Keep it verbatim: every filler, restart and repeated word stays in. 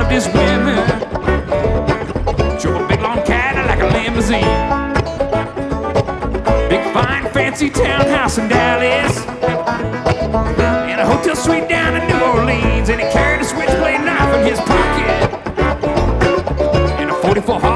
loved his women. Drove a big long Cadillac, a limousine. Big fine fancy townhouse in Dallas, and a hotel suite down in New Orleans. And he carried a switchblade knife in his pocket, and a forty-four